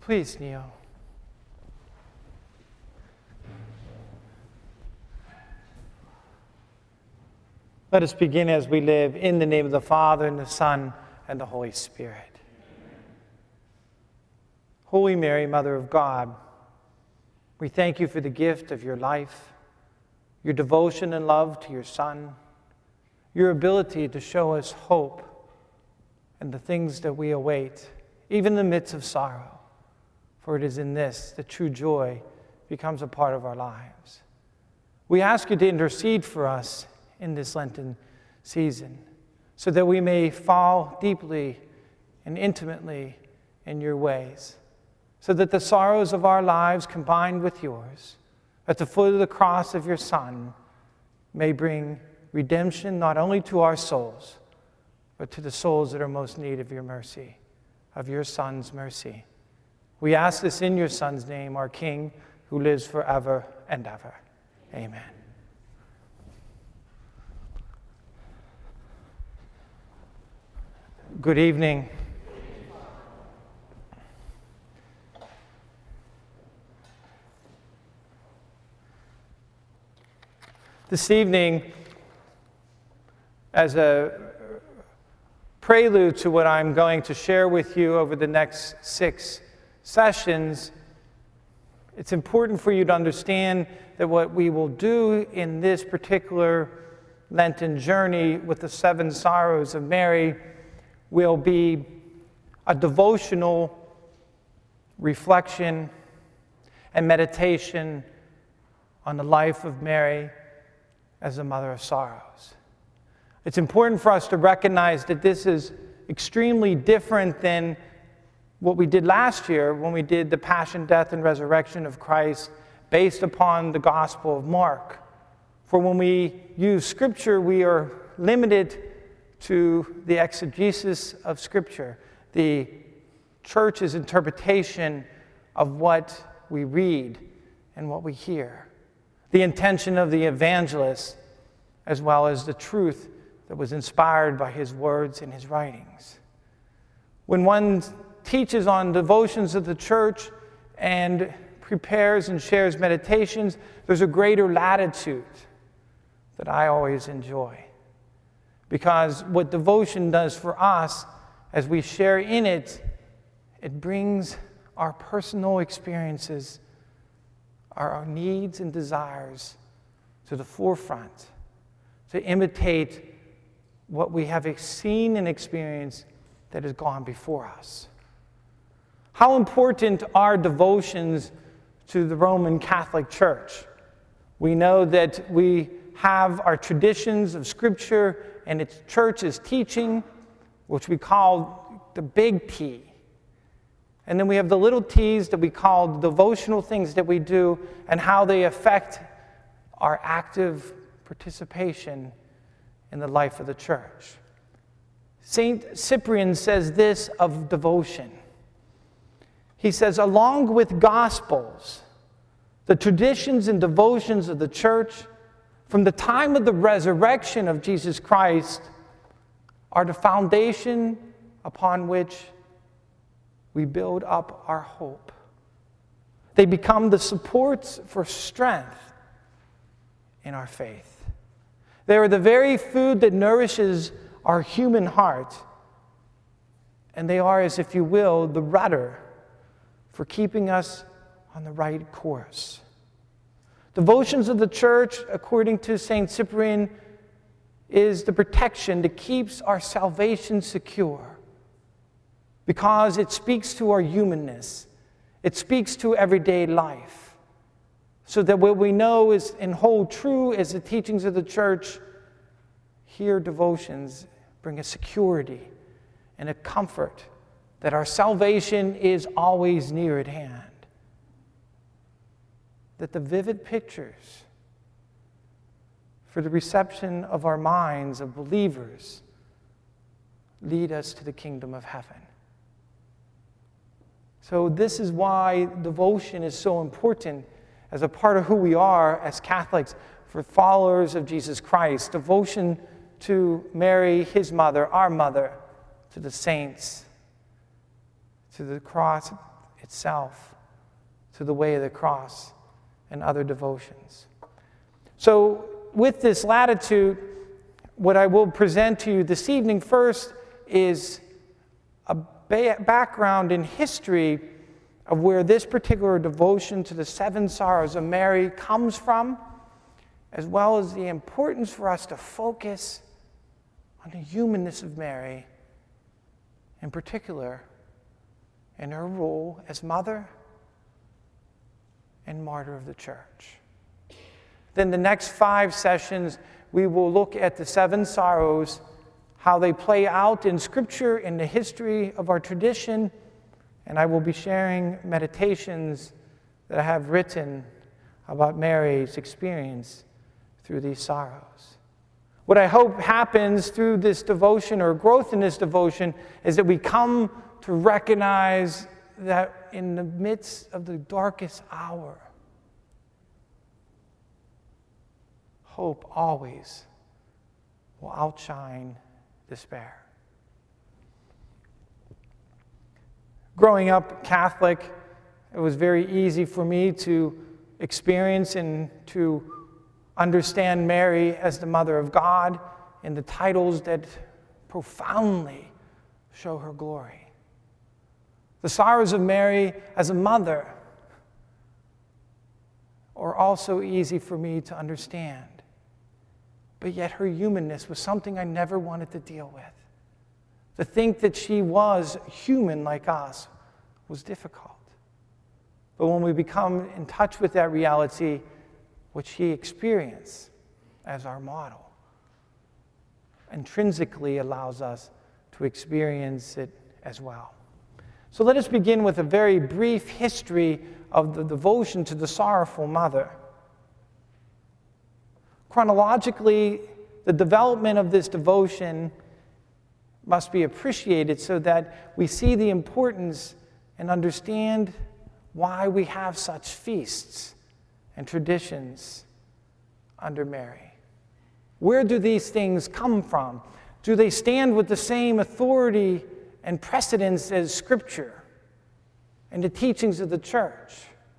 Please kneel. Let us begin as we live in the name of the Father, and the Son, and the Holy Spirit. Holy Mary, Mother of God, we thank you for the gift of your life, your devotion and love to your Son, your ability to show us hope and the things that we await, even in the midst of sorrow. For it is in this that true joy becomes a part of our lives. We ask you to intercede for us in this Lenten season, so that we may fall deeply and intimately in your ways, so that the sorrows of our lives combined with yours at the foot of the cross of your Son may bring redemption not only to our souls, but to the souls that are most in need of your mercy, of your Son's mercy. We ask this in your Son's name, our King, who lives forever and ever. Amen. Good evening. This evening, as a prelude to what I'm going to share with you over the next 6 sessions, it's important for you to understand that what we will do in this particular Lenten journey with the 7 Sorrows of Mary will be a devotional reflection and meditation on the life of Mary as the Mother of Sorrows. It's important for us to recognize that this is extremely different than what we did last year when we did the Passion, Death, and Resurrection of Christ based upon the Gospel of Mark. For when we use Scripture, we are limited to the exegesis of Scripture, the church's interpretation of what we read and what we hear, the intention of the evangelist, as well as the truth that was inspired by his words and his writings. When one teaches on devotions of the church and prepares and shares meditations, there's a greater latitude that I always enjoy. Because what devotion does for us, as we share in it, it brings our personal experiences, our needs and desires to the forefront, to imitate what we have seen and experienced that has gone before us. How important are devotions to the Roman Catholic Church? We know that we have our traditions of Scripture and its church's teaching, which we call the big T. And then we have the little t's that we call the devotional things that we do and how they affect our active participation in the life of the church. Saint Cyprian says this of devotion. He says, along with Gospels, the traditions and devotions of the church from the time of the resurrection of Jesus Christ are the foundation upon which we build up our hope. They become the supports for strength in our faith. They are the very food that nourishes our human heart, and they are, as if you will, the rudder for keeping us on the right course. Devotions of the church, according to St. Cyprian, is the protection that keeps our salvation secure, because it speaks to our humanness. It speaks to everyday life, so that what we know is and hold true as the teachings of the church, here devotions bring a security and a comfort that our salvation is always near at hand. That the vivid pictures for the reception of our minds of believers lead us to the kingdom of heaven. So this is why devotion is so important as a part of who we are as Catholics, for followers of Jesus Christ. Devotion to Mary, his mother, our mother, to the saints, to the cross itself through the way of the cross and other devotions. So with this latitude, what I will present to you this evening first is a background in history of where this particular devotion to the seven sorrows of Mary comes from, as well as the importance for us to focus on the humanness of Mary, in particular in her role as mother and martyr of the church. Then the next 5 sessions, we will look at the seven sorrows, how they play out in Scripture, in the history of our tradition, and I will be sharing meditations that I have written about Mary's experience through these sorrows. What I hope happens through this devotion, or growth in this devotion, is that we come to recognize that in the midst of the darkest hour, hope always will outshine despair. Growing up Catholic, it was very easy for me to experience and to understand Mary as the Mother of God in the titles that profoundly show her glory. The sorrows of Mary as a mother are also easy for me to understand, but yet her humanness was something I never wanted to deal with. To think that she was human like us was difficult. But when we become in touch with that reality, which she experienced as our model, intrinsically allows us to experience it as well. So let us begin with a very brief history of the devotion to the sorrowful mother. Chronologically, the development of this devotion must be appreciated so that we see the importance and understand why we have such feasts and traditions under Mary. Where do these things come from? Do they stand with the same authority and precedence as Scripture and the teachings of the church?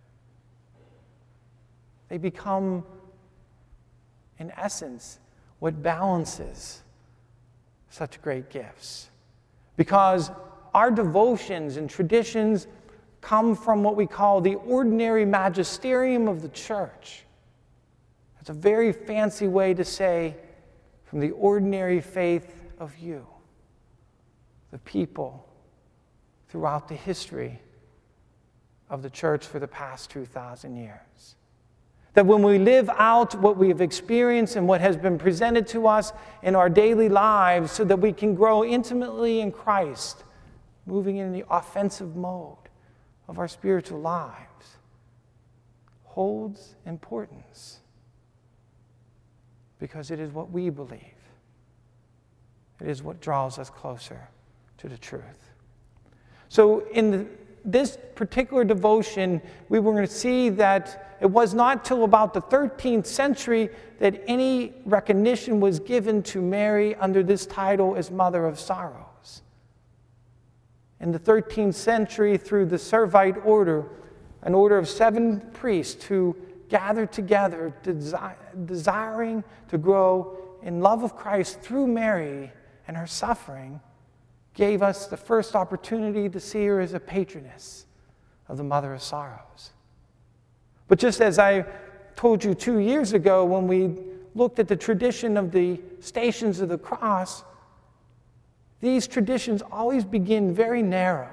They become, in essence, what balances such great gifts. Because our devotions and traditions come from what we call the ordinary magisterium of the church. It's a very fancy way to say from the ordinary faith of you, the people throughout the history of the church for the past 2,000 years. That when we live out what we have experienced and what has been presented to us in our daily lives so that we can grow intimately in Christ, moving in the offensive mode of our spiritual lives, holds importance because it is what we believe. It is what draws us closer to the truth. So in this particular devotion, we were going to see that it was not till about the 13th century that any recognition was given to Mary under this title as Mother of Sorrows. In the 13th century, through the Servite order, an order of 7 priests who gathered together, desiring to grow in love of Christ through Mary and her suffering, gave us the first opportunity to see her as a patroness of the Mother of Sorrows. But just as I told you 2 years ago when we looked at the tradition of the Stations of the Cross, these traditions always begin very narrow,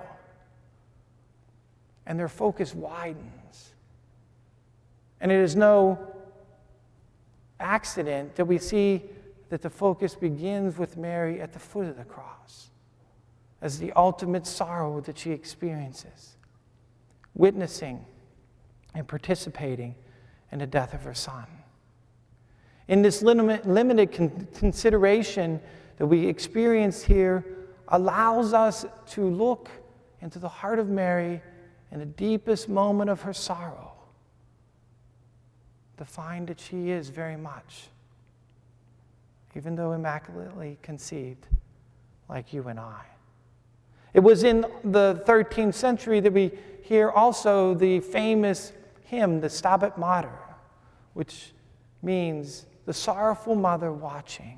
and their focus widens. And it is no accident that we see that the focus begins with Mary at the foot of the cross as the ultimate sorrow that she experiences, witnessing and participating in the death of her Son. In this limited consideration that we experience here allows us to look into the heart of Mary in the deepest moment of her sorrow, to find that she is very much, even though immaculately conceived, like you and I. It was in the 13th century that we hear also the famous hymn, the Stabat Mater, which means the sorrowful mother watching.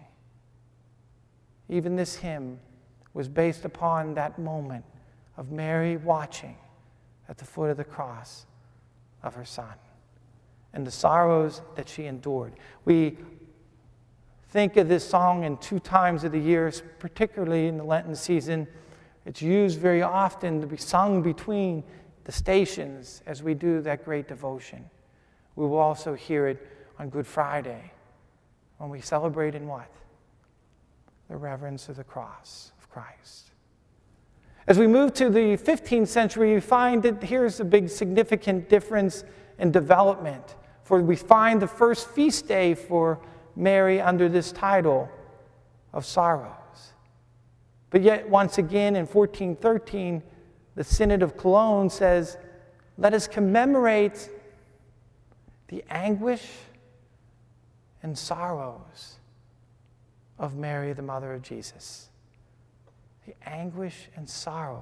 Even this hymn was based upon that moment of Mary watching at the foot of the cross of her Son and the sorrows that she endured. We think of this song in 2 times of the year, particularly in the Lenten season. It's used very often to be sung between the stations as we do that great devotion. We will also hear it on Good Friday when we celebrate in what? The reverence of the cross of Christ. As we move to the 15th century, we find that here's a big significant difference in development. For we find the first feast day for Mary under this title of sorrows. But yet, once again, in 1413, the Synod of Cologne says, let us commemorate the anguish and sorrows of Mary, the mother of Jesus. The anguish and sorrows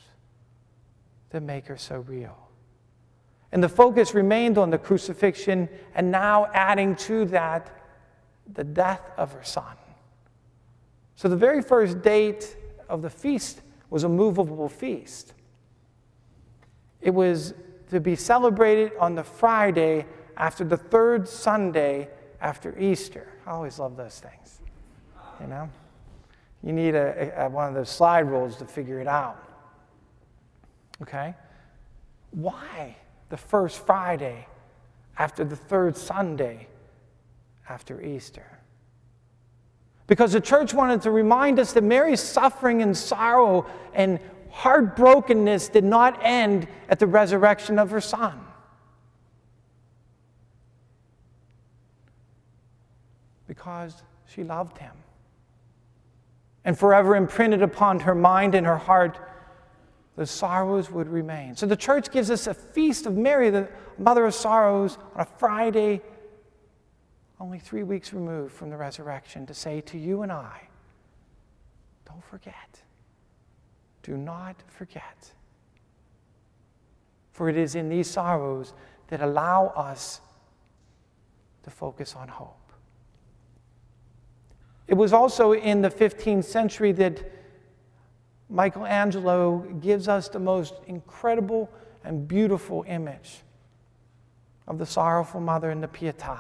that make her so real. And the focus remained on the crucifixion, and now adding to that the death of her Son. So the very first date of the feast was a movable feast. It was to be celebrated on the Friday after the 3rd Sunday after Easter. I always love those things, you know? You need one of those slide rules to figure it out. Okay? Why the first Friday after the 3rd Sunday after Easter? Because the church wanted to remind us that Mary's suffering and sorrow and heartbrokenness did not end at the resurrection of her Son. Because she loved him. And forever imprinted upon her mind and her heart, the sorrows would remain. So the church gives us a feast of Mary, the mother of sorrows, on a Friday, only 3 weeks removed from the resurrection, to say to you and I, don't forget. Do not forget. For it is in these sorrows that allow us to focus on hope. It was also in the 15th century that Michelangelo gives us the most incredible and beautiful image of the sorrowful mother in the Pietà.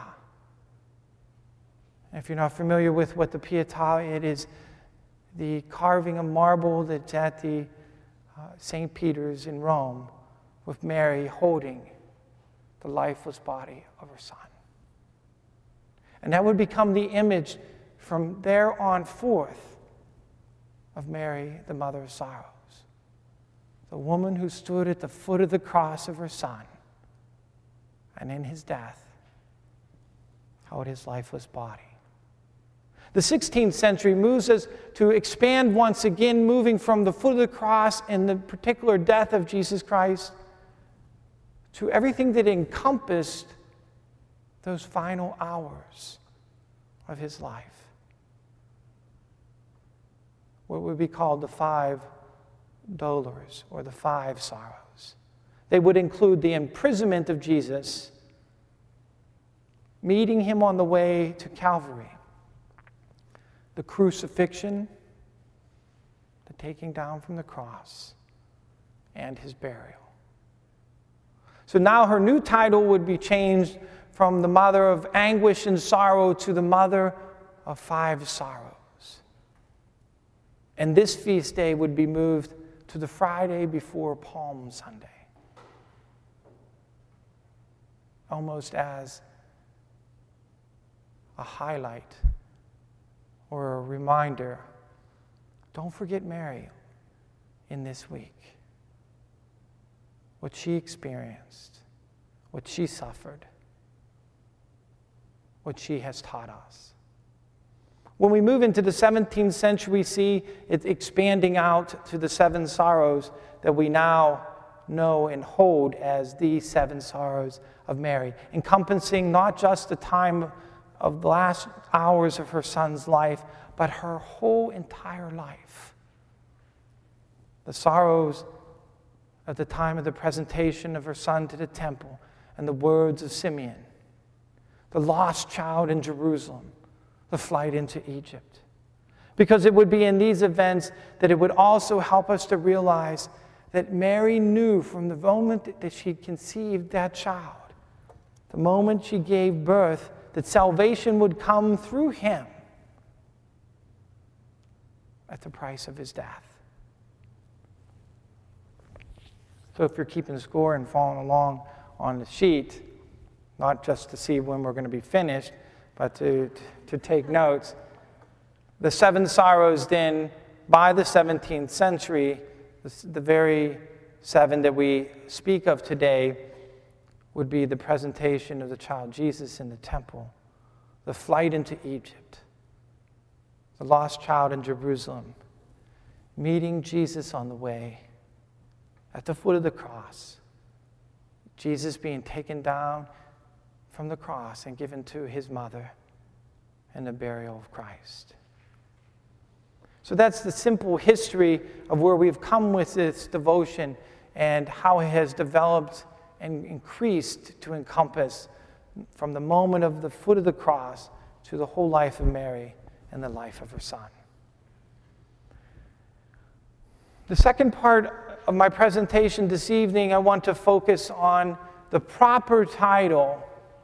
If you're not familiar with what the Pietà, it is the carving of marble that's at the St. Peter's in Rome, with Mary holding the lifeless body of her Son. And that would become the image from there on forth of Mary, the mother of sorrows. The woman who stood at the foot of the cross of her Son, and in his death held his lifeless body. The 16th century moves us to expand once again, moving from the foot of the cross and the particular death of Jesus Christ to everything that encompassed those final hours of his life. What would be called the 5 dolors, or the 5 sorrows. They would include the imprisonment of Jesus, meeting him on the way to Calvary, the crucifixion, the taking down from the cross, and his burial. So now her new title would be changed from the mother of anguish and sorrow to the mother of 5 sorrows. And this feast day would be moved to the Friday before Palm Sunday, almost as a highlight or a reminder. Don't forget Mary in this week. What she experienced, what she suffered, what she has taught us. When we move into the 17th century, we see it expanding out to the 7 sorrows that we now know and hold as the 7 sorrows of Mary, encompassing not just the time of the last hours of her Son's life, but her whole entire life. the sorrows at the time of the presentation of her son to the temple, and the words of Simeon, the lost child in Jerusalem, the flight into Egypt. Because it would be in these events that it would also help us to realize that Mary knew from the moment that she conceived that child, the moment she gave birth, that salvation would come through him at the price of his death. So if you're keeping score and following along on the sheet, not just to see when we're going to be finished, but to take notes, the seven sorrows then, by the 17th century, the very seven that we speak of today, would be the presentation of the child Jesus in the temple, the flight into Egypt, the lost child in Jerusalem, meeting Jesus on the way, at the foot of the cross, Jesus being taken down from the cross and given to his mother, and the burial of Christ. So that's the simple history of where we've come with this devotion and how it has developed and increased to encompass from the moment of the foot of the cross to the whole life of Mary and the life of her son. The second part of my presentation this evening, I want to focus on the proper title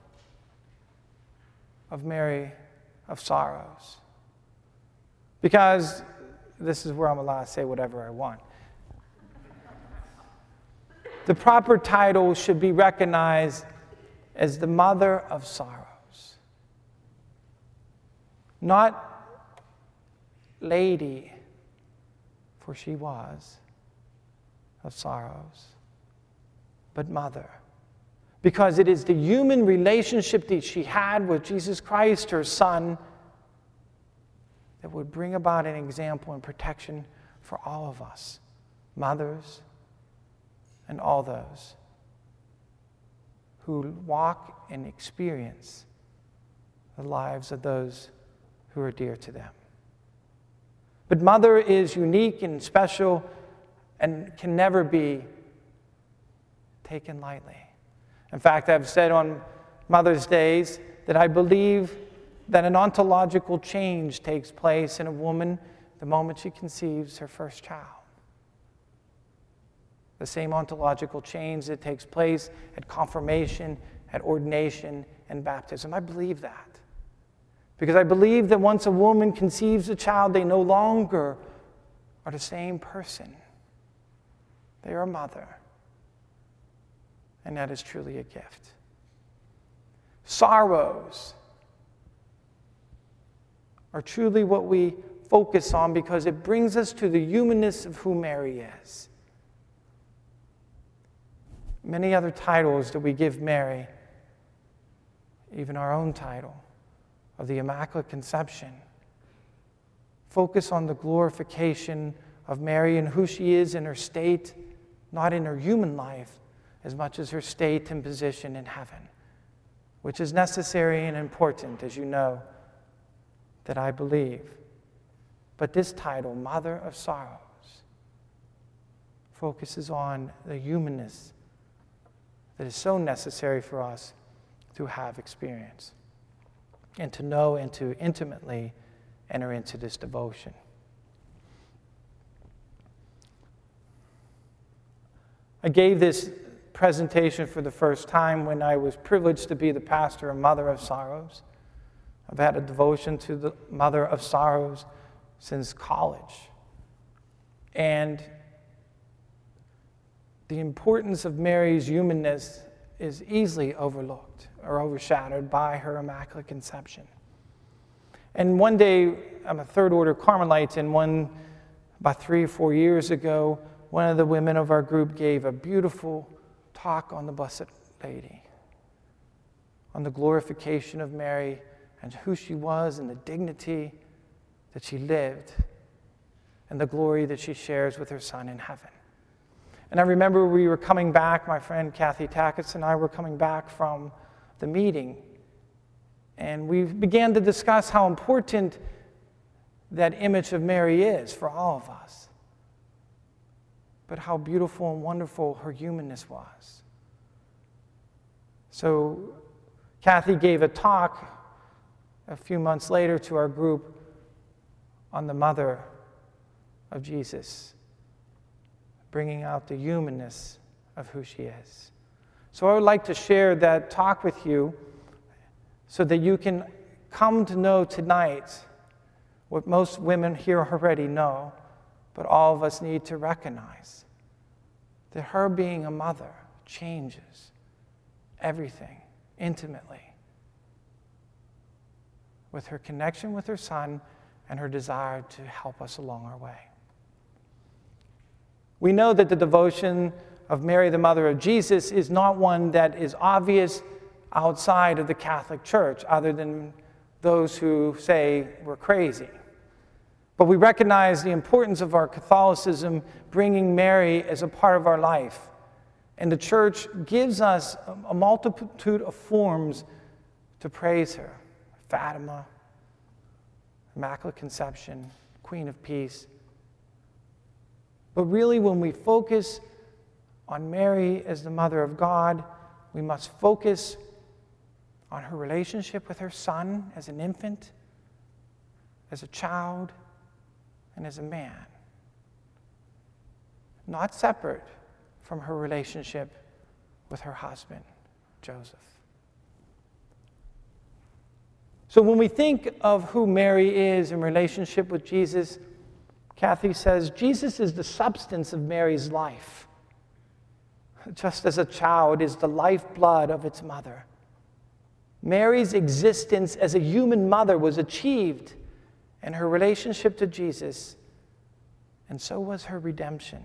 of Mary of Sorrows. Because this is where I'm allowed to say whatever I want. The proper title should be recognized as the Mother of Sorrows. Not Lady, for she was of sorrows, but Mother. Because it is the human relationship that she had with Jesus Christ, her Son, that would bring about an example and protection for all of us, mothers and all those who walk and experience the lives of those who are dear to them. But Mother is unique and special and can never be taken lightly. In fact, I've said on Mother's Days that I believe that an ontological change takes place in a woman the moment she conceives her first child. The same ontological change that takes place at confirmation, at ordination, and baptism. I believe that. Because I believe that once a woman conceives a child, they no longer are the same person. They are a mother. And that is truly a gift. Sorrows are truly what we focus on because it brings us to the humanness of who Mary is. Many other titles that we give Mary, even our own title of the Immaculate Conception, focus on the glorification of Mary and who she is in her state, not in her human life, as much as her state and position in heaven, which is necessary and important, as you know, that I believe. But this title, Mother of Sorrows, focuses on the humanness that is so necessary for us to have experience and to know and to intimately enter into this devotion. I gave this presentation for the first time when I was privileged to be the pastor of Mother of Sorrows. I've had a devotion to the Mother of Sorrows since college. And the importance of Mary's humanness is easily overlooked or overshadowed by her Immaculate Conception. And one day, I'm a third order Carmelite, and about 3 or 4 years ago, one of the women of our group gave a beautiful talk on the Blessed Lady, on the glorification of Mary and who she was and the dignity that she lived and the glory that she shares with her Son in heaven. And I remember we were coming back, my friend Kathy Tackett and I were coming back from the meeting, and we began to discuss how important that image of Mary is for all of us. but how beautiful and wonderful her humanness was. So Kathy gave a talk a few months later to our group on the mother of Jesus, bringing out the humanness of who she is. So I would like to share that talk with you so that you can come to know tonight what most women here already know, but all of us need to recognize that her being a mother changes everything intimately with her connection with her son and her desire to help us along our way. We know that the devotion of Mary, the mother of Jesus, is not one that is obvious outside of the Catholic Church, other than those who say we're crazy. But we recognize the importance of our Catholicism bringing Mary as a part of our life. And the Church gives us a multitude of forms to praise her. Fatima, Immaculate Conception, Queen of Peace. But really, when we focus on Mary as the Mother of God, we must focus on her relationship with her son as an infant, as a child, and as a man. Not separate from her relationship with her husband, Joseph. So when we think of who Mary is in relationship with Jesus, Kathy says, Jesus is the substance of Mary's life, just as a child is the lifeblood of its mother. Mary's existence as a human mother was achieved in her relationship to Jesus, and so was her redemption.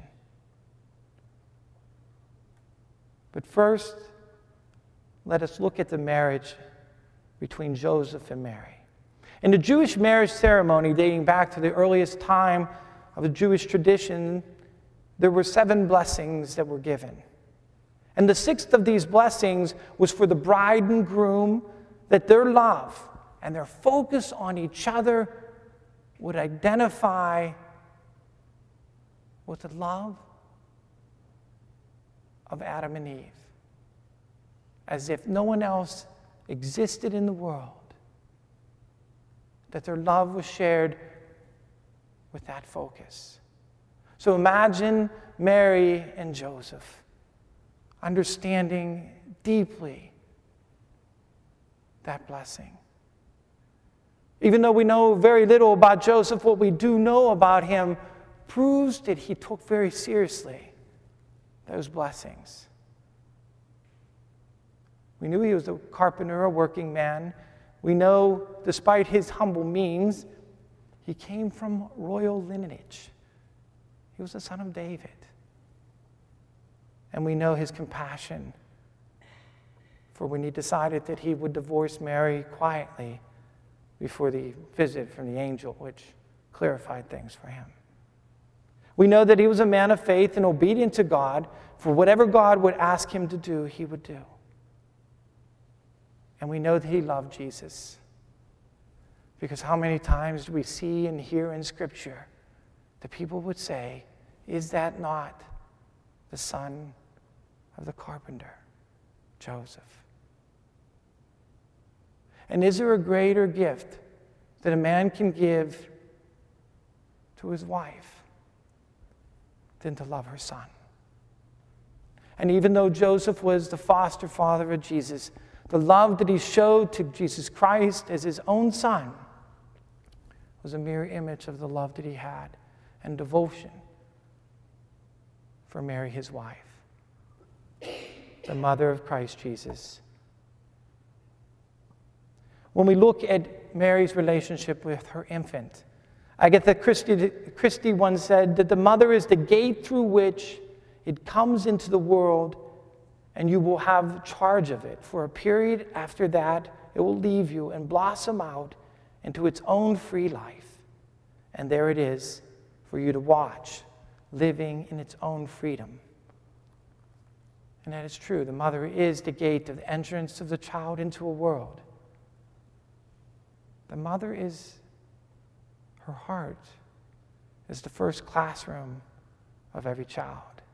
But first, let us look at the marriage between Joseph and Mary. In the Jewish marriage ceremony, dating back to the earliest time of the Jewish tradition, there were 7 blessings that were given. And the 6th of these blessings was for the bride and groom, that their love and their focus on each other would identify with the love of Adam and Eve, as if no one else existed in the world, that their love was shared with that focus. So imagine Mary and Joseph understanding deeply that blessing. Even though we know very little about Joseph, what we do know about him proves that he took very seriously those blessings. We knew he was a carpenter, a working man. We know, despite his humble means, he came from royal lineage. He was the son of David. And we know his compassion for when he decided that he would divorce Mary quietly before the visit from the angel, which clarified things for him. We know that he was a man of faith and obedient to God. For whatever God would ask him to do, he would do. And we know that he loved Jesus. Because how many times do we see and hear in Scripture that people would say, is that not the son of the carpenter, Joseph? And is there a greater gift that a man can give to his wife than to love her son? And even though Joseph was the foster father of Jesus, the love that he showed to Jesus Christ as his own son was a mirror image of the love that he had and devotion for Mary, his wife, the mother of Christ Jesus. When we look at Mary's relationship with her infant, Agatha Christie once said that the mother is the gate through which it comes into the world, and you will have charge of it. For a period after that, it will leave you and blossom out into its own free life. And there it is for you to watch, living in its own freedom. And that is true. The mother is the gate of the entrance of the child into a world. The mother is, her heart is the first classroom of every child.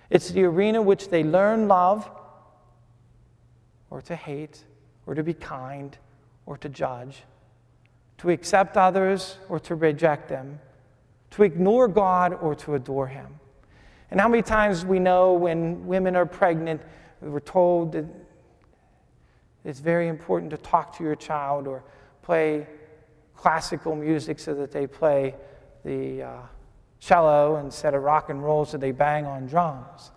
It's the arena which they learn love or to hate or to be kind or to judge, to accept others or to reject them, to ignore God or to adore him. And how many times we know when women are pregnant, we're told that it's very important to talk to your child or play classical music so that they play the cello instead of rock and roll, so they bang on drums.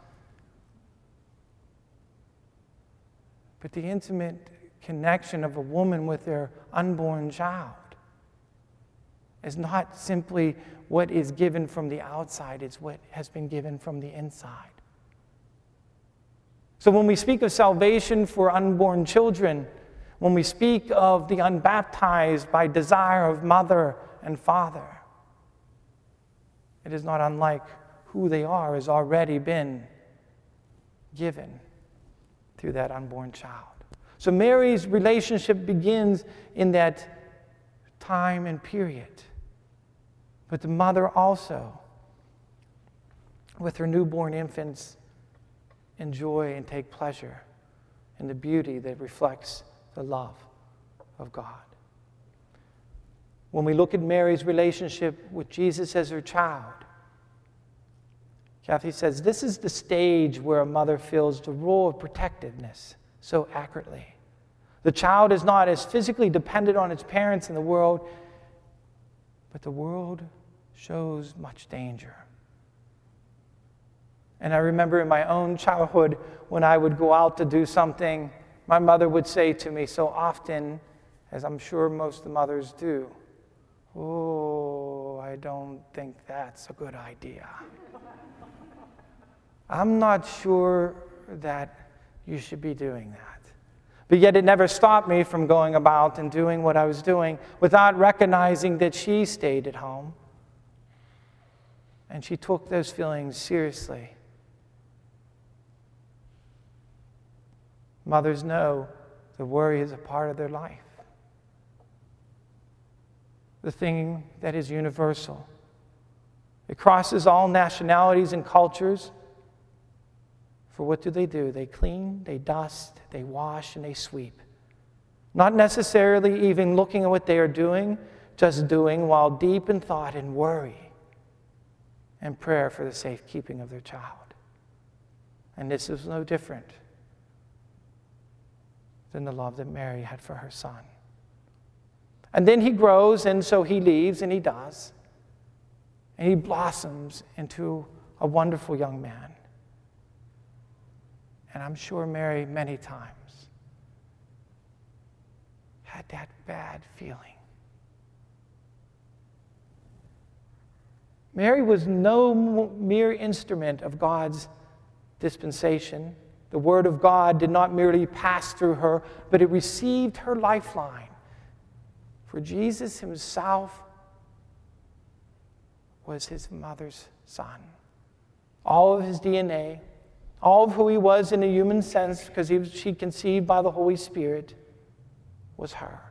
But the intimate connection of a woman with their unborn child is not simply what is given from the outside, it's what has been given from the inside. So when we speak of salvation for unborn children, when we speak of the unbaptized by desire of mother and father, it is not unlike who they are has already been given through that unborn child. So Mary's relationship begins in that time and period. But the mother also, with her newborn infants, enjoy and take pleasure in the beauty that reflects the love of God. When we look at Mary's relationship with Jesus as her child, Kathy says, this is the stage where a mother feels the role of protectiveness so accurately. The child is not as physically dependent on its parents in the world, but the world shows much danger. And I remember in my own childhood, when I would go out to do something, my mother would say to me so often, as I'm sure most of the mothers do, "Oh, I don't think that's a good idea. I'm not sure that you should be doing that." But yet it never stopped me from going about and doing what I was doing without recognizing that she stayed at home. And she took those feelings seriously. Mothers know the worry is a part of their life. The thing that is universal. It crosses all nationalities and cultures. For what do? They clean, they dust, they wash, and they sweep. Not necessarily even looking at what they are doing, just doing while deep in thought and worry and prayer for the safekeeping of their child. And this is no different than the love that Mary had for her son. And then he grows, and so he leaves, and he does. And he blossoms into a wonderful young man. And I'm sure Mary, many times, had that bad feeling. Mary was no mere instrument of God's dispensation. The Word of God did not merely pass through her, but it received her lifeline. For Jesus himself was his mother's son. All of his DNA, all of who he was in a human sense, because she conceived by the Holy Spirit, was her.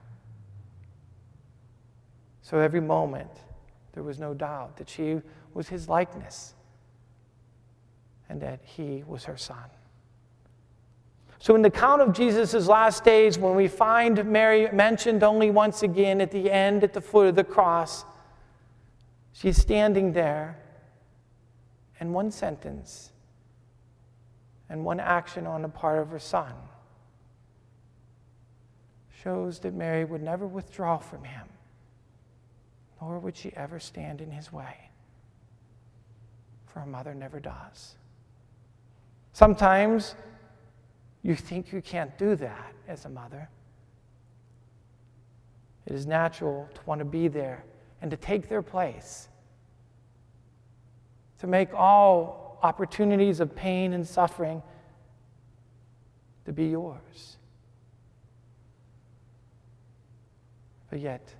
So every moment, there was no doubt that she was his likeness and that he was her son. So in the account of Jesus' last days, when we find Mary mentioned only once again at the end, at the foot of the cross, she's standing there, and one sentence and one action on the part of her son shows that Mary would never withdraw from him, nor would she ever stand in his way, for a mother never does. Sometimes you think you can't do that as a mother. It is natural to want to be there and to take their place, to make all opportunities of pain and suffering to be yours. But yet,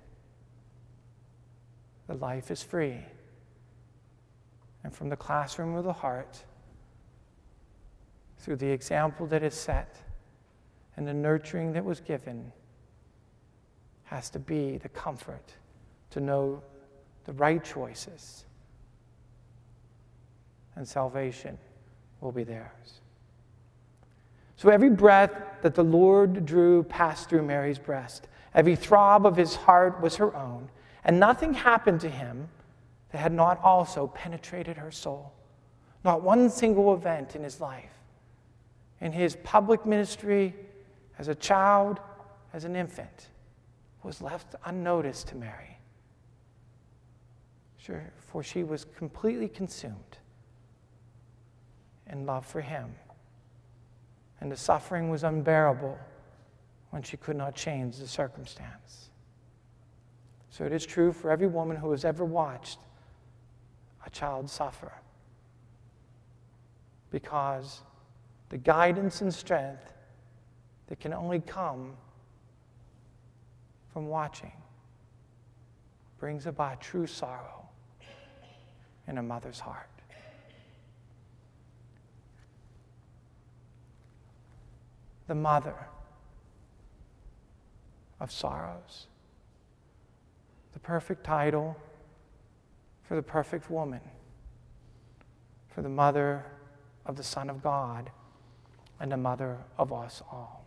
the life is free. And from the classroom of the heart, through the example that is set and the nurturing that was given, has to be the comfort to know the right choices. And salvation will be theirs. So every breath that the Lord drew passed through Mary's breast. Every throb of his heart was her own, and nothing happened to him that had not also penetrated her soul. Not one single event in his life, in his public ministry, as a child, as an infant, was left unnoticed to Mary. Sure, for she was completely consumed in love for him. And the suffering was unbearable when she could not change the circumstance. So it is true for every woman who has ever watched a child suffer, because the guidance and strength that can only come from watching brings about true sorrow in a mother's heart. The mother of sorrows. The perfect title for the perfect woman, for the mother of the Son of God and the mother of us all.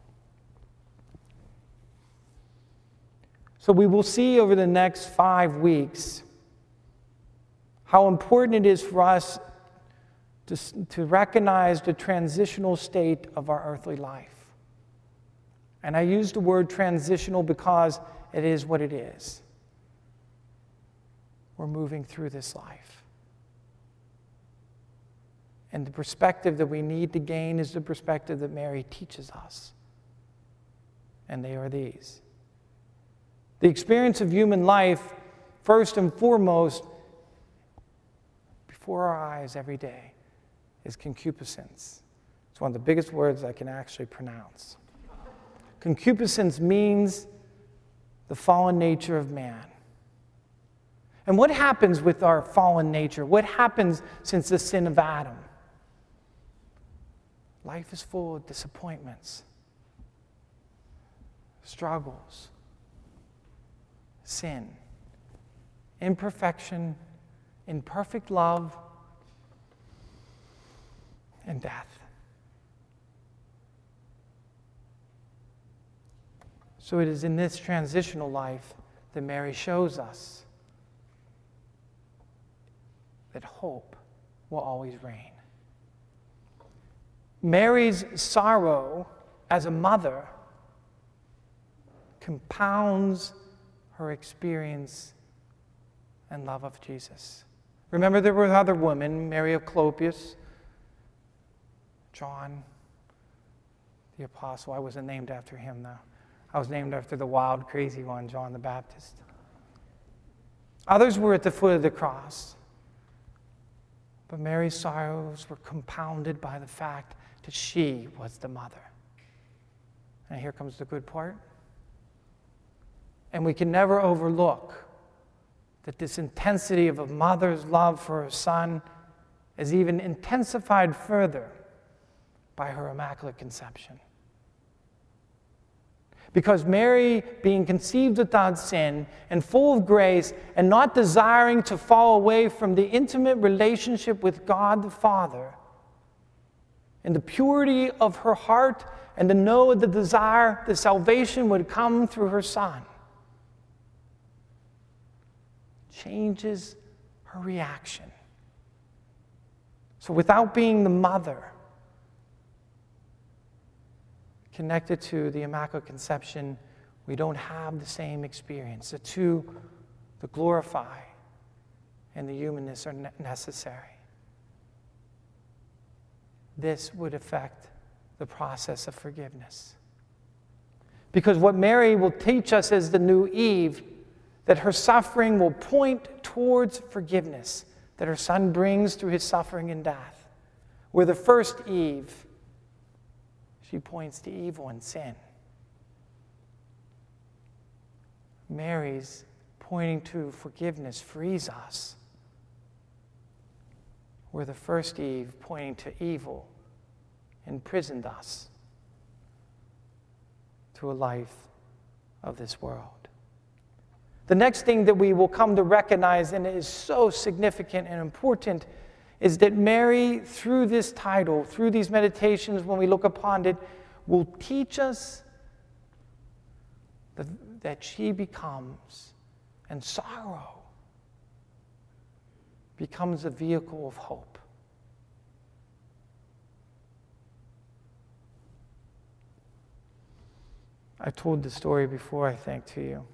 So we will see over the next 5 weeks how important it is for us to recognize the transitional state of our earthly life. And I use the word transitional because it is what it is. We're moving through this life. And the perspective that we need to gain is the perspective that Mary teaches us. And they are these. The experience of human life, first and foremost, before our eyes every day, is concupiscence. It's one of the biggest words I can actually pronounce. Concupiscence means the fallen nature of man. And what happens with our fallen nature? What happens since the sin of Adam? Life is full of disappointments, struggles, sin, imperfection, imperfect love, and death. So it is in this transitional life that Mary shows us that hope will always reign. Mary's sorrow as a mother compounds her experience and love of Jesus. Remember, there were other women, Mary of Clopas, John the Apostle. I wasn't named after him, though. I was named after the wild, crazy one, John the Baptist. Others were at the foot of the cross. But Mary's sorrows were compounded by the fact that she was the mother. And here comes the good part. And we can never overlook that this intensity of a mother's love for her son is even intensified further by her Immaculate Conception. Because Mary, being conceived without sin and full of grace and not desiring to fall away from the intimate relationship with God the Father, in the purity of her heart and to know the desire that salvation would come through her Son, changes her reaction. So without being the mother connected to the Immaculate Conception, we don't have the same experience. The two, the glorify and the humanness, are necessary. This would affect the process of forgiveness. Because what Mary will teach us as the new Eve, that her suffering will point towards forgiveness that her Son brings through his suffering and death. Where the first Eve, she points to evil and sin. Mary's pointing to forgiveness frees us. Where the first Eve, pointing to evil, imprisoned us to a life of this world. The next thing that we will come to recognize, and it is so significant and important, is that Mary, through this title, through these meditations, when we look upon it, will teach us that she becomes, and sorrow becomes a vehicle of hope. I told the story before, I think, to you.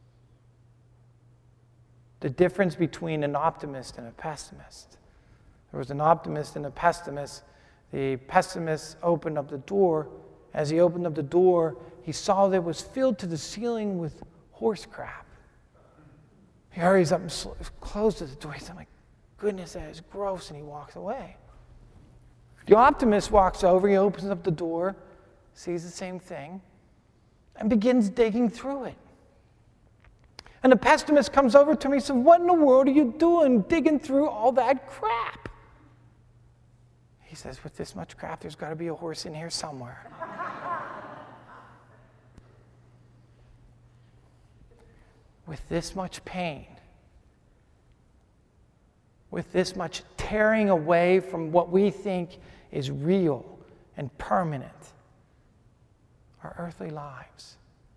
The difference between an optimist and a pessimist. There was an optimist and a pessimist. The pessimist opened up the door. As he opened up the door, he saw that it was filled to the ceiling with horse crap. He hurries up and closes the door. He's like, goodness, that is gross, and he walks away. The optimist walks over, he opens up the door, sees the same thing, and begins digging through it. And the pessimist comes over to me and says, what in the world are you doing digging through all that crap? He says, with this much crap, there's got to be a horse in here somewhere. With this much pain, with this much tearing away from what we think is real and permanent, our earthly lives,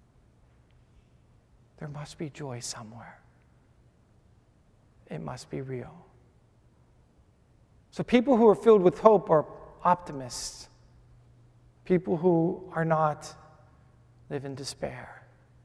there must be joy somewhere. It must be real. So people who are filled with hope are optimists. People who are not live in despair.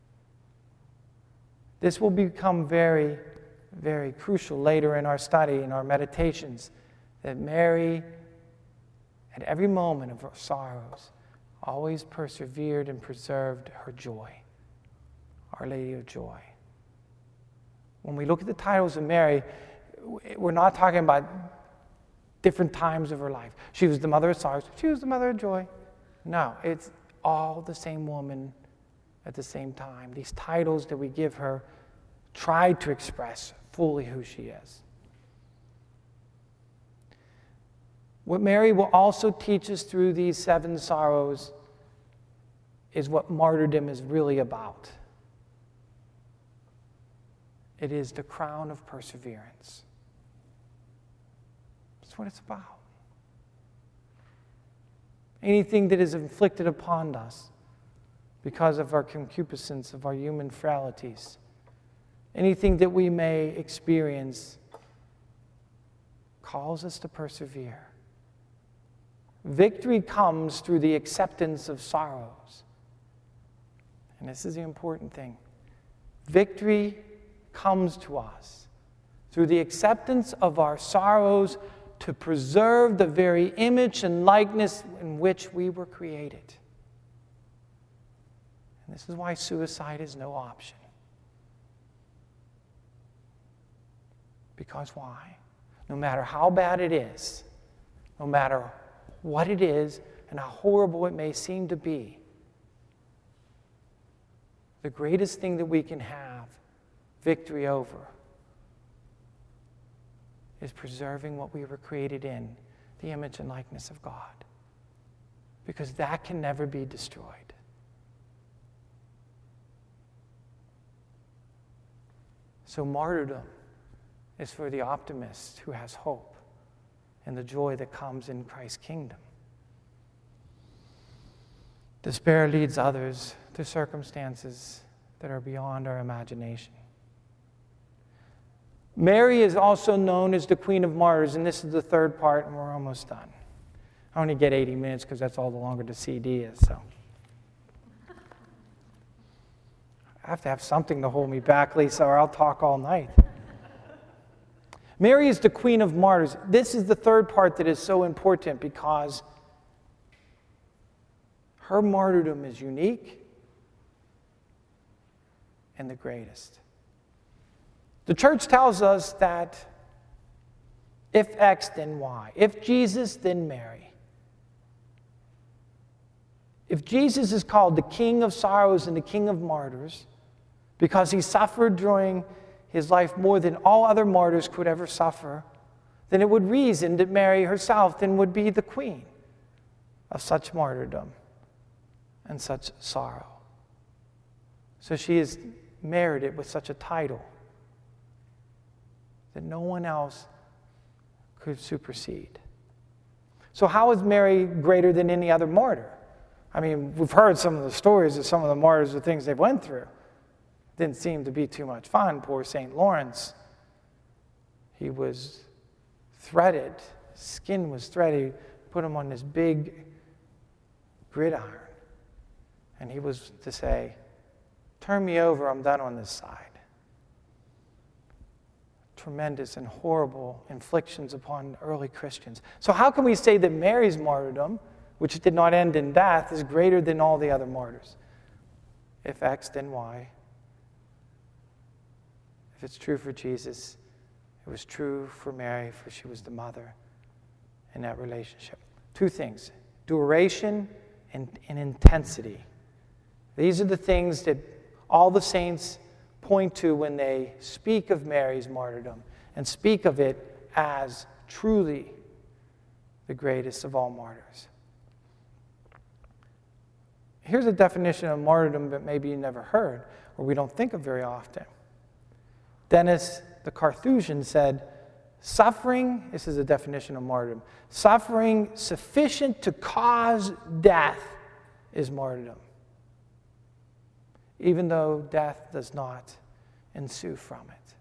This will become very, very crucial later in our study, in our meditations, that Mary, at every moment of her sorrows, always persevered and preserved her joy, Our Lady of Joy. When we look at the titles of Mary, we're not talking about different times of her life. She was the mother of sorrows. She was the mother of joy. No, it's all the same woman at the same time. These titles that we give her try to express fully who she is. What Mary will also teach us through these 7 sorrows is what martyrdom is really about. It is the crown of perseverance. That's what it's about. Anything that is inflicted upon us because of our concupiscence, of our human frailties, anything that we may experience calls us to persevere. Victory comes through the acceptance of sorrows. And this is the important thing. Victory comes to us through the acceptance of our sorrows to preserve the very image and likeness in which we were created. And this is why suicide is no option. Because why? No matter how bad it is, no matter what it is and how horrible it may seem to be, the greatest thing that we can have victory over is preserving what we were created in, the image and likeness of God. Because that can never be destroyed. So martyrdom is for the optimist who has hope and the joy that comes in Christ's kingdom. Despair leads others to circumstances that are beyond our imagination. Mary is also known as the Queen of Martyrs, and this is the 3rd part, and we're almost done. I only get 80 minutes because that's all the longer the CD is, so. I have to have something to hold me back, Lisa, or I'll talk all night. Mary is the Queen of Martyrs. This is the 3rd part that is so important because her martyrdom is unique and the greatest. The church tells us that if X, then Y. If Jesus, then Mary. If Jesus is called the King of Sorrows and the King of Martyrs because he suffered during his life more than all other martyrs could ever suffer, then it would reason that Mary herself then would be the queen of such martyrdom and such sorrow. So she is merited with such a title that no one else could supersede. So how is Mary greater than any other martyr? I mean, we've heard some of the stories of some of the martyrs, the things they went through. Didn't seem to be too much fun. Poor St. Lawrence. He was threaded. His skin was threaded. Put him on this big gridiron. And he was to say, turn me over, I'm done on this side. Tremendous and horrible inflictions upon early Christians. So how can we say that Mary's martyrdom, which did not end in death, is greater than all the other martyrs? If X, then Y. If it's true for Jesus, it was true for Mary, for she was the mother in that relationship. Two things, duration and intensity. These are the things that all the saints point to when they speak of Mary's martyrdom and speak of it as truly the greatest of all martyrs. Here's a definition of martyrdom that maybe you never heard or we don't think of very often. Denis the Carthusian said, suffering, this is a definition of martyrdom, suffering sufficient to cause death is martyrdom, even though death does not ensue from it.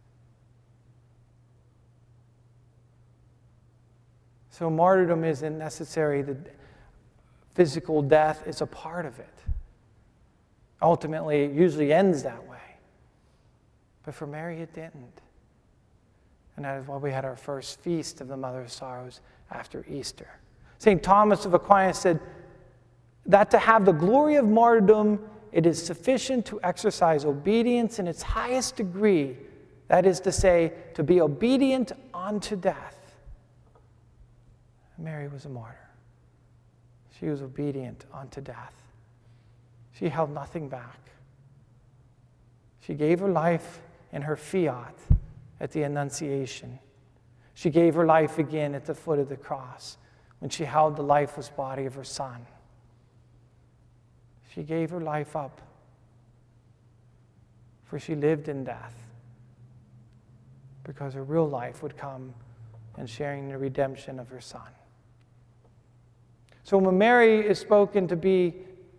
So martyrdom isn't necessary. The physical death is a part of it. Ultimately, it usually ends that way. But for Mary, it didn't. And that is why we had our first feast of the Mother of Sorrows after Easter. St. Thomas of Aquin said that to have the glory of martyrdom, it is sufficient to exercise obedience in its highest degree. That is to say, to be obedient unto death. Mary was a martyr. She was obedient unto death. She held nothing back. She gave her life in her fiat at the Annunciation. She gave her life again at the foot of the cross when she held the lifeless body of her son. She gave her life up, for she lived in death, because her real life would come in sharing the redemption of her son. So when Mary is spoken to be,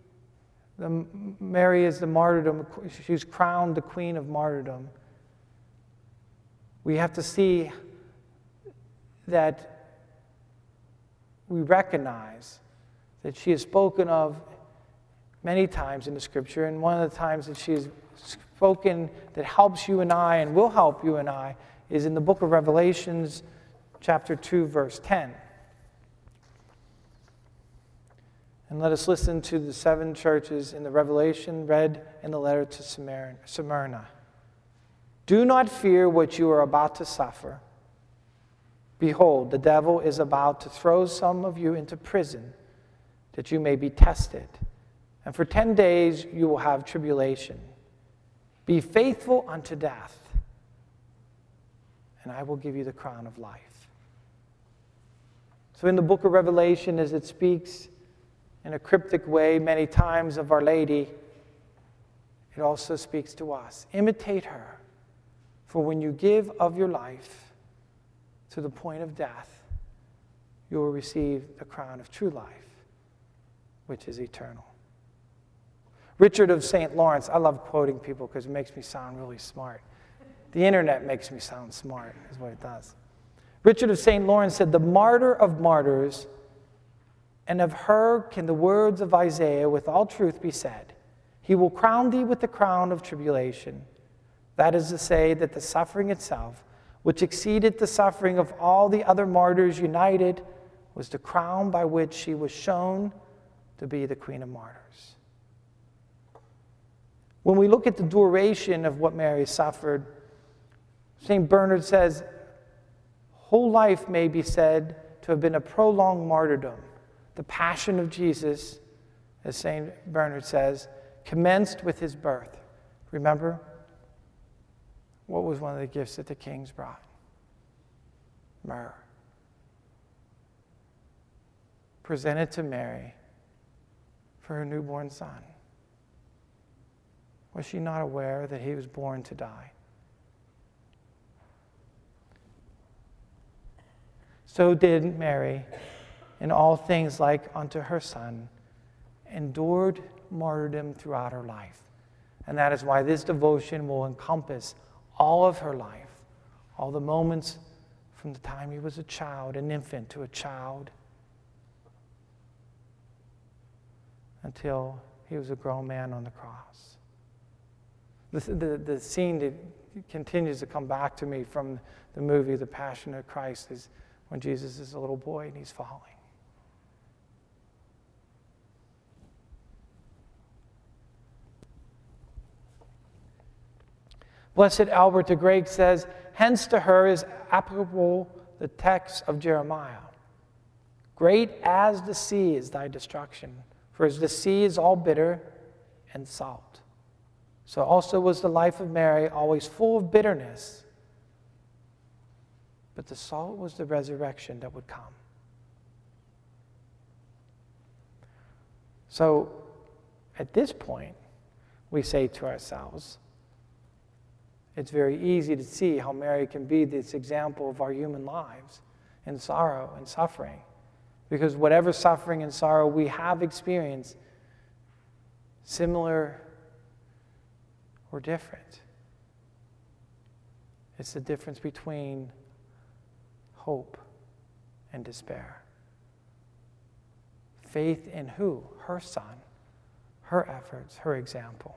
Mary is the martyrdom, she's crowned the queen of martyrdom, we have to see that we recognize that she is spoken of many times in the Scripture, and one of the times that she is spoken that helps you and I and will help you and I is in the book of Revelations, chapter 2, verse 10. And let us listen to the 7 churches in the Revelation read in the letter to Smyrna. Do not fear what you are about to suffer. Behold, the devil is about to throw some of you into prison, that you may be tested. And for 10 days you will have tribulation. Be faithful unto death, and I will give you the crown of life. So in the book of Revelation, as it speaks in a cryptic way many times of Our Lady, it also speaks to us. Imitate her, for when you give of your life to the point of death, you will receive the crown of true life, which is eternal. Richard of St. Lawrence, I love quoting people because it makes me sound really smart. The internet makes me sound smart, is what it does. Richard of St. Lawrence said, the martyr of martyrs, and of her can the words of Isaiah with all truth be said. He will crown thee with the crown of tribulation. That is to say that the suffering itself, which exceeded the suffering of all the other martyrs united, was the crown by which she was shown to be the Queen of Martyrs. When we look at the duration of what Mary suffered, St. Bernard says, whole life may be said to have been a prolonged martyrdom. The passion of Jesus, as St. Bernard says, commenced with his birth. Remember, what was one of the gifts that the kings brought? Myrrh. Presented to Mary for her newborn son. Was she not aware that he was born to die? so did Mary in all things like unto her Son, endured martyrdom throughout her life. And that is why this devotion will encompass all of her life, all the moments from the time he was a child, an infant, to a child, until he was a grown man on the cross. The scene that continues to come back to me from the movie The Passion of Christ is when Jesus is a little boy and he's falling. Blessed Albert the Great says, hence to her is applicable the text of Jeremiah. Great as the sea is thy destruction, for as the sea is all bitter and salt, so also was the life of Mary, always full of bitterness. But the salt was the resurrection that would come. So at this point, we say to ourselves, it's very easy to see how Mary can be this example of our human lives in sorrow and suffering. Because whatever suffering and sorrow we have experienced, similar or different, it's the difference between hope and despair. Faith in who? Her Son, her efforts, her example.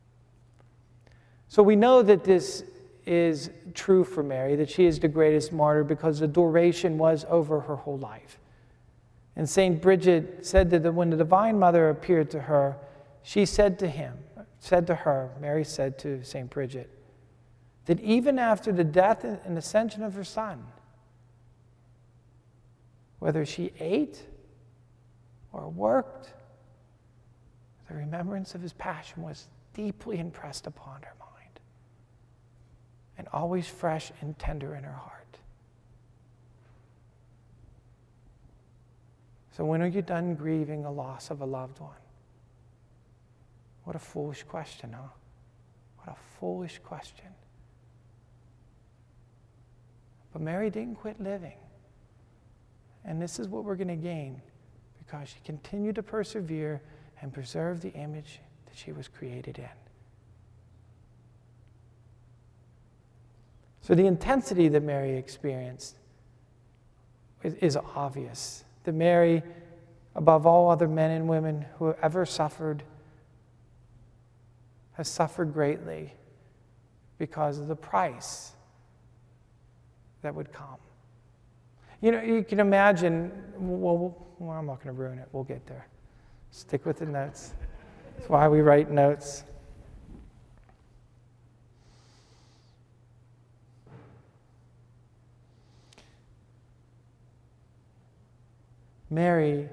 So we know that this is true for Mary, that she is the greatest martyr because the duration was over her whole life. And St. Bridget said that when the Divine Mother appeared to her, she said to her, Mary said to St. Bridget, that even after the death and ascension of her Son, whether she ate or worked, the remembrance of his passion was deeply impressed upon her mind and always fresh and tender in her heart. So when are you done grieving the loss of a loved one? What a foolish question, huh? What a foolish question. But Mary didn't quit living. And this is what we're going to gain because she continued to persevere and preserve the image that she was created in. So the intensity that Mary experienced is obvious. That Mary, above all other men and women who have ever suffered, has suffered greatly because of the price that would come. You know, you can imagine, well, I'm not going to ruin it. We'll get there. Stick with the notes. That's why we write notes. Mary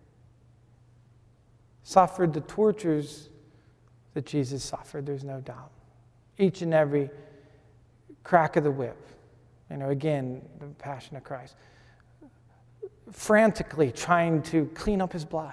suffered the tortures that Jesus suffered, there's no doubt. Each and every crack of the whip. You know, again, the Passion of Christ. Frantically trying to clean up his blood.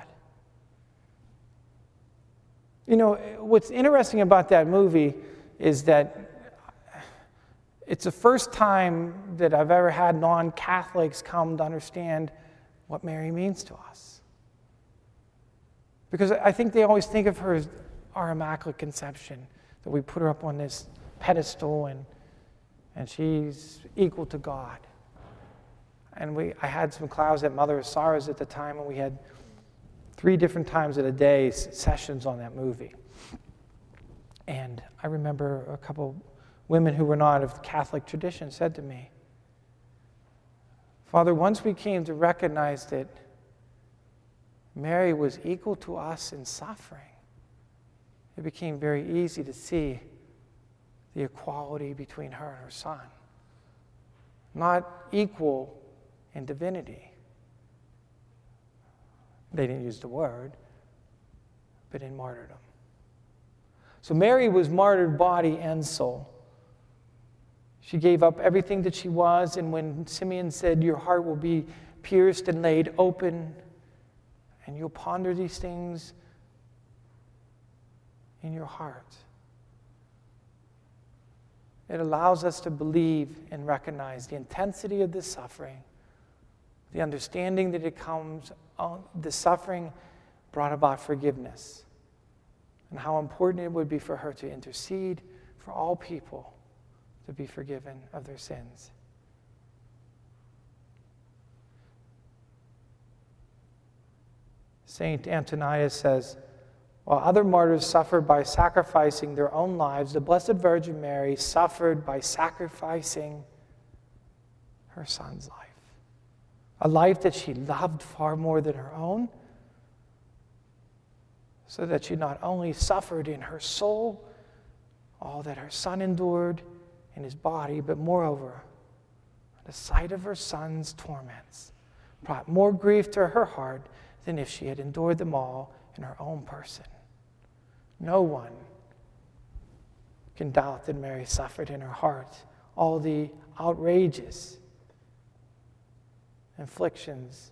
You know, what's interesting about that movie is that it's the first time that I've ever had non-Catholics come to understand what Mary means to us. Because I think they always think of her as our Immaculate Conception, that we put her up on this pedestal and she's equal to God. And I had some clouds at Mother of Sorrows at the time, and we had 3 different times in a day sessions on that movie. And I remember a couple women who were not of the Catholic tradition said to me, Father, once we came to recognize that Mary was equal to us in suffering, it became very easy to see the equality between her and her Son. Not equal in divinity. They didn't use the word, but in martyrdom. So Mary was martyred body and soul. She gave up everything that she was, and when Simeon said, your heart will be pierced and laid open, and you'll ponder these things in your heart, it allows us to believe and recognize the intensity of this suffering the understanding that it comes, the suffering brought about forgiveness, and how important it would be for her to intercede for all people to be forgiven of their sins. Saint Antonius says, while other martyrs suffered by sacrificing their own lives, the Blessed Virgin Mary suffered by sacrificing her son's life. A life that she loved far more than her own, so that she not only suffered in her soul all that her son endured in his body, but moreover, the sight of her son's torments brought more grief to her heart than if she had endured them all in her own person. No one can doubt that Mary suffered in her heart all the outrageous afflictions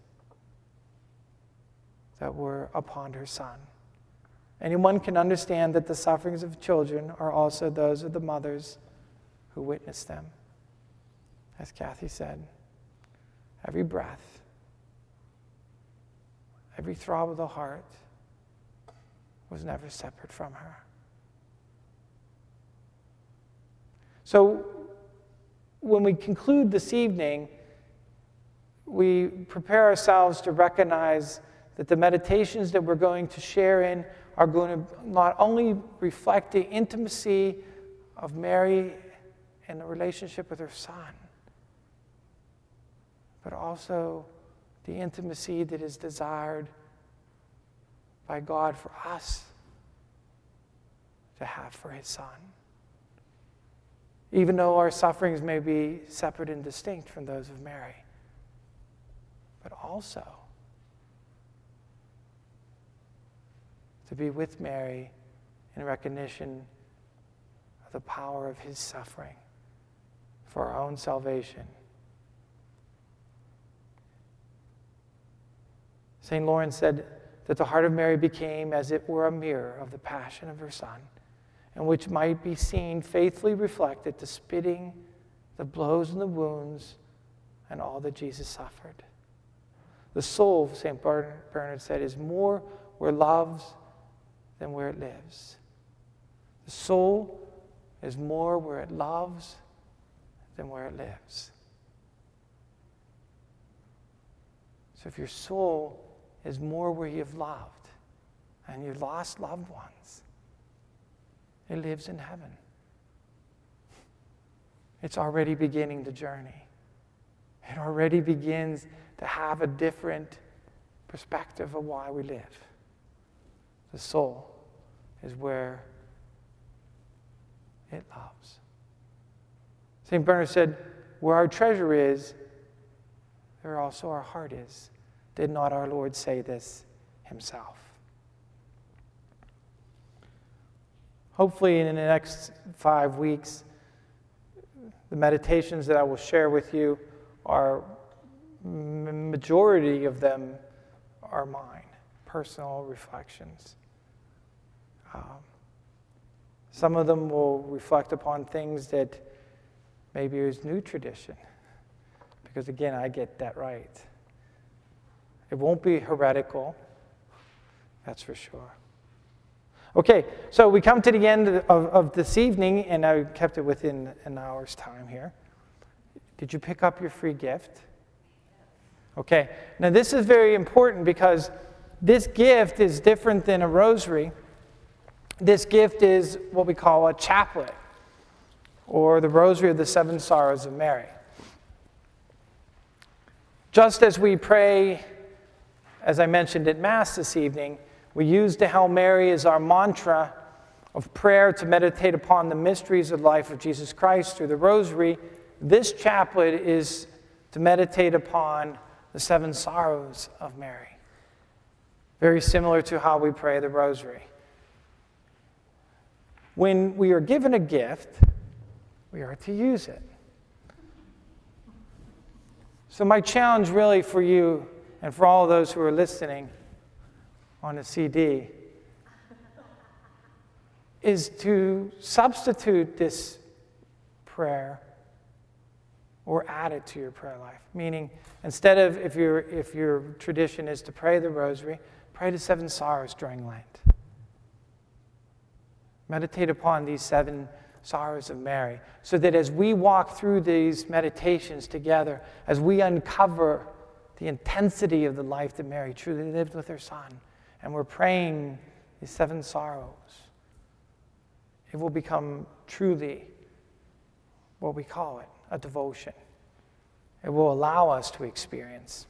that were upon her son. Anyone can understand that the sufferings of children are also those of the mothers who witnessed them. As Kathy said, every breath, every throb of the heart was never separate from her. So when we conclude this evening, we prepare ourselves to recognize that the meditations that we're going to share in are going to not only reflect the intimacy of Mary and the relationship with her son, but also the intimacy that is desired by God for us to have for his son. Even though our sufferings may be separate and distinct from those of Mary, but also to be with Mary in recognition of the power of his suffering for our own salvation. St. Lawrence said that the heart of Mary became as it were a mirror of the passion of her son, in which might be seen faithfully reflected the spitting, the blows and the wounds, and all that Jesus suffered. The soul, St. Bernard said, is more where it loves than where it lives. The soul is more where it loves than where it lives. So if your soul is more where you've loved and you lost loved ones, it lives in heaven. It's already beginning the journey. It already begins to have a different perspective of why we live. The soul is where it loves. St. Bernard said, where our treasure is, there also our heart is. Did not our Lord say this himself? Hopefully in the next 5 weeks, the meditations that I will share with you are, majority of them are mine, personal reflections. Some of them will reflect upon things that maybe is new tradition, because again, I get that right. It won't be heretical, that's for sure. Okay, so we come to the end of this evening, and I kept it within an hour's time here. Did you pick up your free gift? Okay, now this is very important because this gift is different than a rosary. This gift is what we call a chaplet, or the Rosary of the Seven Sorrows of Mary. Just as we pray, as I mentioned at Mass this evening, we use the Hail Mary as our mantra of prayer to meditate upon the mysteries of the life of Jesus Christ through the Rosary. This chaplet is to meditate upon the seven sorrows of Mary. Very similar to how we pray the Rosary. When we are given a gift, we are to use it. So my challenge really for you and for all those who are listening on a CD is to substitute this prayer or add it to your prayer life. Meaning, instead of, if your tradition is to pray the rosary, pray the 7 sorrows during Lent. Meditate upon these 7 sorrows of Mary, so that as we walk through these meditations together, as we uncover the intensity of the life that Mary truly lived with her Son, and we're praying these 7 sorrows, it will become truly what we call it, a devotion. It will allow us to experience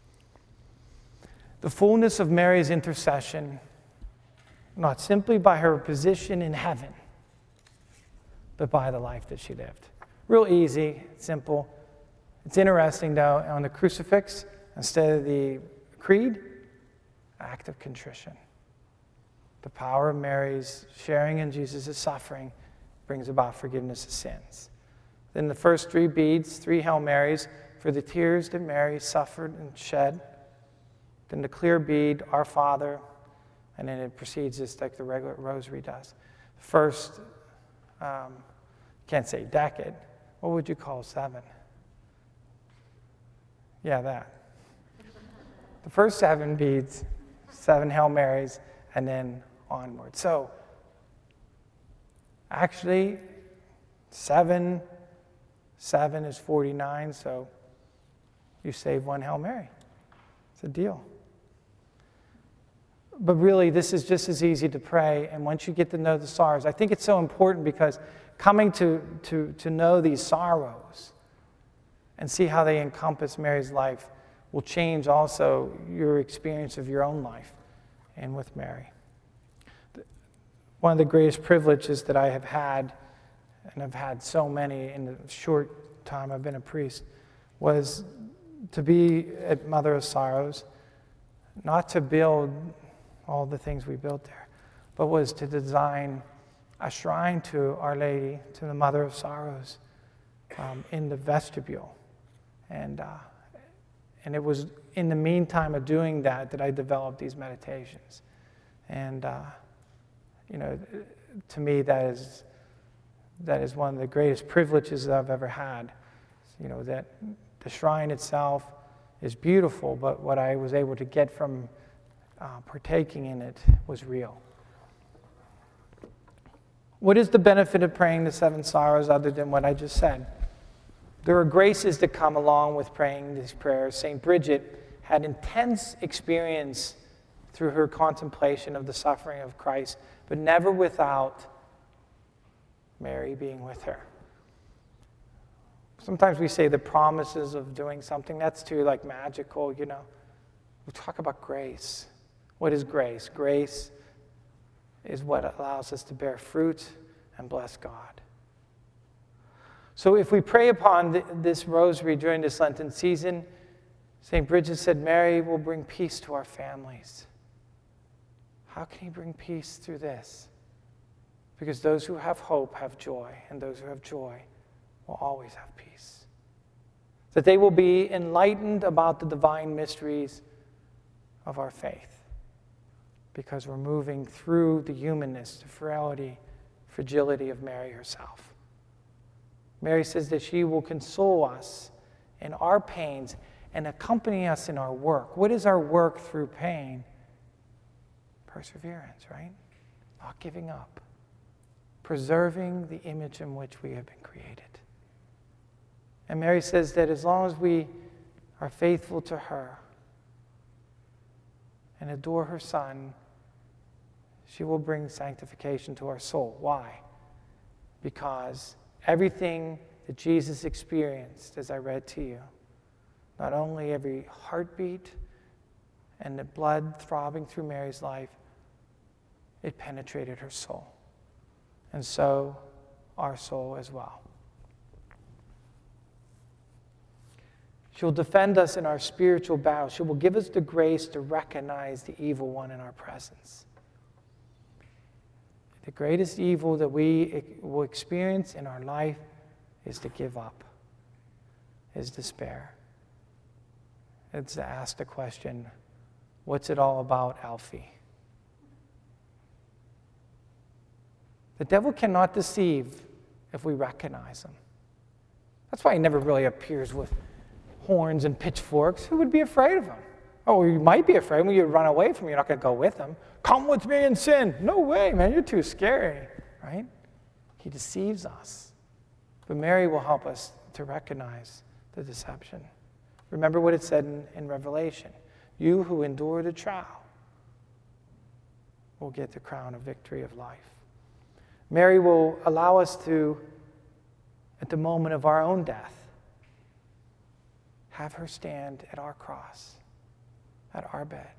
the fullness of Mary's intercession, not simply by her position in heaven, but by the life that she lived. Real easy, simple. It's interesting, though, on the crucifix, instead of the creed, act of contrition. The power of Mary's sharing in Jesus' suffering brings about forgiveness of sins. Then the first 3 beads, 3 Hail Marys, for the tears that Mary suffered and shed. Then the clear bead, Our Father, and then it proceeds just like the regular rosary does. First, can't say decade. What would you call 7? Yeah, that. The first 7 beads, 7 Hail Marys, and then onward. So, actually, 7 is 49, so you save 1 Hail Mary. It's a deal. But really, this is just as easy to pray, and once you get to know the sorrows, I think it's so important because coming to know these sorrows and see how they encompass Mary's life will change also your experience of your own life and with Mary. One of the greatest privileges that I have had, and I've had so many in the short time I've been a priest, was to be at Mother of Sorrows, not to build all the things we built there, but was to design a shrine to Our Lady, to the Mother of Sorrows, in the vestibule. And it was in the meantime of doing that I developed these meditations. And to me, that is one of the greatest privileges that I've ever had. That the shrine itself is beautiful, but what I was able to get from partaking in it was real. What is the benefit of praying the 7 sorrows other than what I just said? There are graces that come along with praying these prayers. St. Bridget had intense experience through her contemplation of the suffering of Christ, but never without Mary being with her. Sometimes we say the promises of doing something, that's too magical, We talk about grace. What is grace? Grace is what allows us to bear fruit and bless God. So if we pray upon this rosary during this Lenten season, St. Bridget said, Mary will bring peace to our families. How can he bring peace through this? Because those who have hope have joy, and those who have joy will always have peace. That they will be enlightened about the divine mysteries of our faith, because we're moving through the humanness, the frailty, fragility of Mary herself. Mary says that she will console us in our pains and accompany us in our work. What is our work through pain? Perseverance, right? Not giving up. Preserving the image in which we have been created. And Mary says that as long as we are faithful to her and adore her Son, she will bring sanctification to our soul. Why? Because everything that Jesus experienced, as I read to you, not only every heartbeat and the blood throbbing through Mary's life, it penetrated her soul. And so our soul as well. She will defend us in our spiritual battle. She will give us the grace to recognize the evil one in our presence. The greatest evil that we will experience in our life is to give up, is despair. It's to ask the question, what's it all about, Alfie? The devil cannot deceive if we recognize him. That's why he never really appears with horns and pitchforks. Who would be afraid of him? Oh, you might be afraid when you run away from him. You're not going to go with him. Come with me and sin. No way, man. You're too scary, right? He deceives us. But Mary will help us to recognize the deception. Remember what it said in Revelation. You who endure the trial will get the crown of victory of life. Mary will allow us to, at the moment of our own death, have her stand at our cross, at our bed.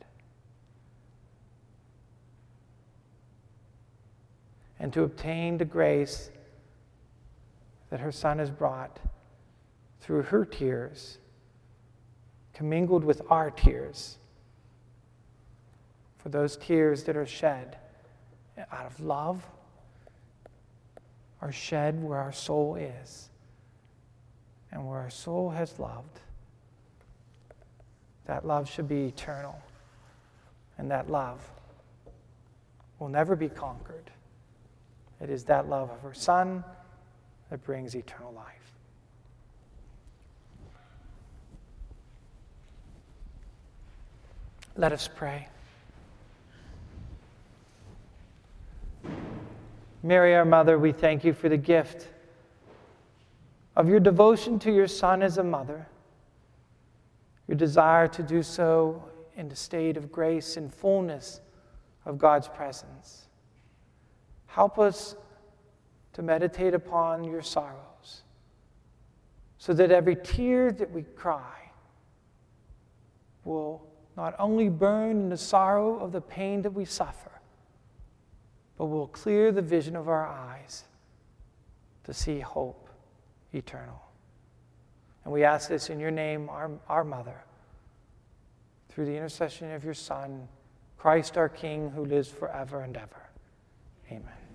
And to obtain the grace that her Son has brought through her tears, commingled with our tears, for those tears that are shed out of love, are shed where our soul is, and where our soul has loved. That love should be eternal, and that love will never be conquered. It is that love of her Son that brings eternal life. Let us pray. Mary, our mother, we thank you for the gift of your devotion to your Son as a mother, your desire to do so in the state of grace and fullness of God's presence. Help us to meditate upon your sorrows, so that every tear that we cry will not only burn in the sorrow of the pain that we suffer, but will clear the vision of our eyes to see hope eternal. And we ask this in your name, our Mother, through the intercession of your Son, Christ our King, who lives forever and ever. Amen.